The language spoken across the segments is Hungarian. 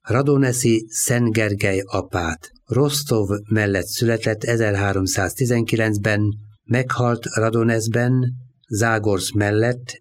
Radoneszi Szent Gergely apát. Rostov mellett született 1319-ben, meghalt Radoneszben, Zágorsz mellett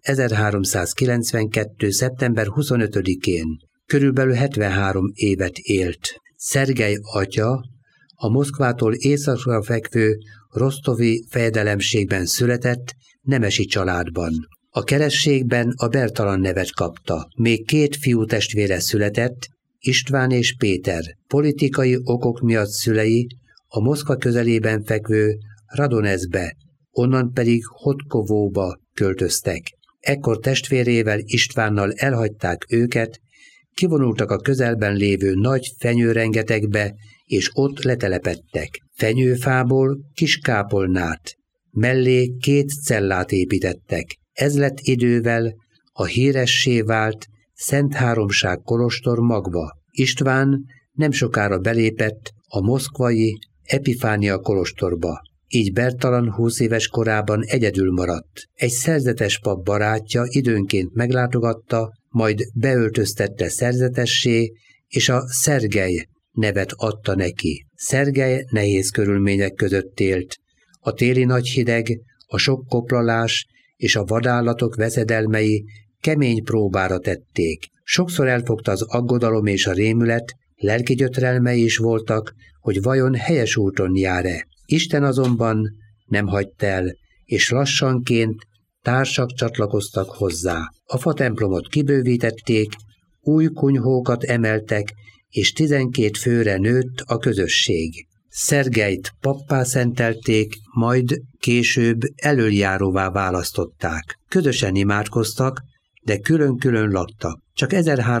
1392. szeptember 25-én. Körülbelül 73 évet élt. Szergej atya a Moszkvától északra fekvő rosztovi fejedelemségben született nemesi családban. A kerességben a Bertalan nevet kapta. Még 2 fiútestvére született, István és Péter. Politikai okok miatt szülei a Moszkva közelében fekvő Radoneszbe, onnan pedig Hodkovóba költöztek. Ekkor testvérével, Istvánnal elhagyták őket, kivonultak a közelben lévő nagy fenyőrengetegbe, és ott letelepedtek. Fenyőfából kis kápolnát, mellé 2 cellát építettek. Ez lett idővel a híressé vált Szent Háromság kolostor magva. István nem sokára belépett a moszkvai Epifánia kolostorba. Így Bertalan 20 éves korában egyedül maradt. Egy szerzetes pap barátja időnként meglátogatta, majd beöltöztette szerzetessé, és a Szergej nevet adta neki. Szergej nehéz körülmények között élt. A téli nagy hideg, a sok koplalás és a vadállatok veszedelmei kemény próbára tették. Sokszor elfogta az aggodalom és a rémület, lelki gyötrelmei is voltak, hogy vajon helyes úton jár-e. Isten azonban nem hagyta el, és lassanként társak csatlakoztak hozzá. A fatemplomot kibővítették, új kunyhókat emeltek, és 12 főre nőtt a közösség. Szergejt pappá szentelték, majd később elöljáróvá választották. Közösen imádkoztak, de külön-külön laktak. Csak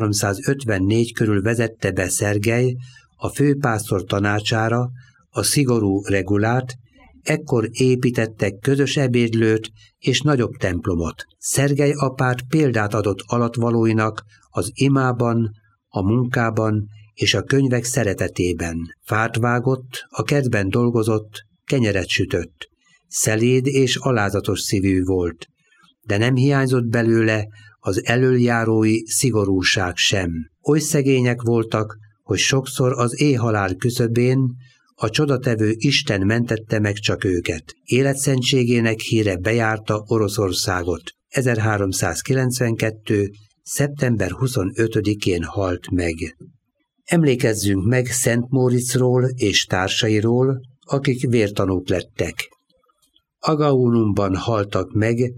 1354 körül vezette be Szergej a főpásztor tanácsára a szigorú regulát, ekkor építettek közös ebédlőt és nagyobb templomot. Szergej apát példát adott alattvalóinak az imában, a munkában és a könyvek szeretetében. Fát vágott, a kertben dolgozott, kenyeret sütött. Szeléd és alázatos szívű volt, de nem hiányzott belőle az elöljárói szigorúság sem. Oly szegények voltak, hogy sokszor az éhhalál küszöbén a csodatevő Isten mentette meg csak őket. Életszentségének híre bejárta Oroszországot. 1392. szeptember 25-én halt meg. Emlékezzünk meg Szent Móriczról és társairól, akik vértanúk lettek. Agaunumban haltak meg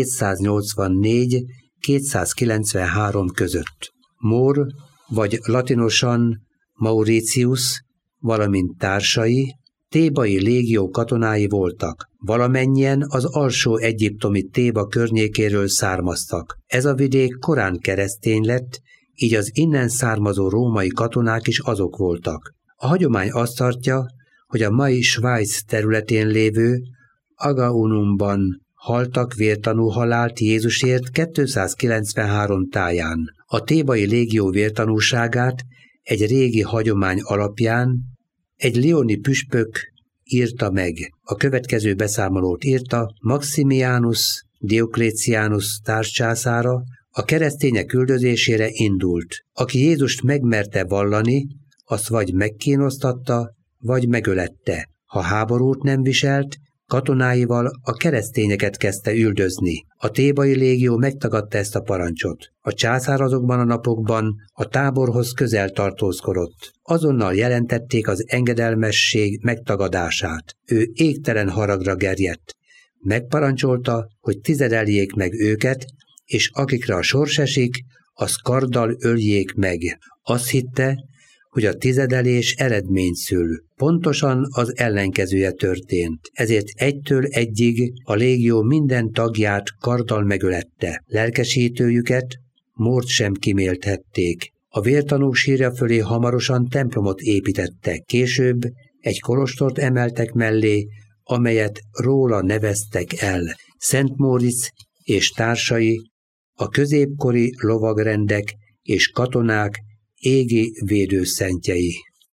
284-293 között. Mór, vagy latinosan Mauritius, valamint társai, thébai légió katonái voltak. Valamennyien az alsó egyiptomi Théba környékéről származtak. Ez a vidék korán keresztény lett, így az innen származó római katonák is azok voltak. A hagyomány azt tartja, hogy a mai Svájc területén lévő Agaunumban haltak vértanú halált Jézusért 293 táján. A thébai légió vértanúságát egy régi hagyomány alapján egy lioni püspök írta meg. A következő beszámolót írta Maximianus Diocletianus társcsászára, a keresztények üldözésére indult. Aki Jézust megmerte vallani, azt vagy megkínoztatta, vagy megölette. Ha háborút nem viselt, katonáival a keresztényeket kezdte üldözni. A thébai légió megtagadta ezt a parancsot. A császár azokban a napokban a táborhoz közel tartózkodott. Azonnal jelentették az engedelmesség megtagadását. Ő égtelen haragra gerjedt. Megparancsolta, hogy tizedeljék meg őket, és akikre a sors esik, azt karddal öljék meg. Azt hitte, hogy a tizedelés eredményt szül. Pontosan az ellenkezője történt. Ezért 1-től 1-ig a légió minden tagját karddal megölette. Lelkesítőjüket, Mórt sem kimélthették. A vértanúk sírja fölé hamarosan templomot építettek. Később egy kolostort emeltek mellé, amelyet róla neveztek el. Szent Móric és társai, a középkori lovagrendek és katonák égi védőszentjei.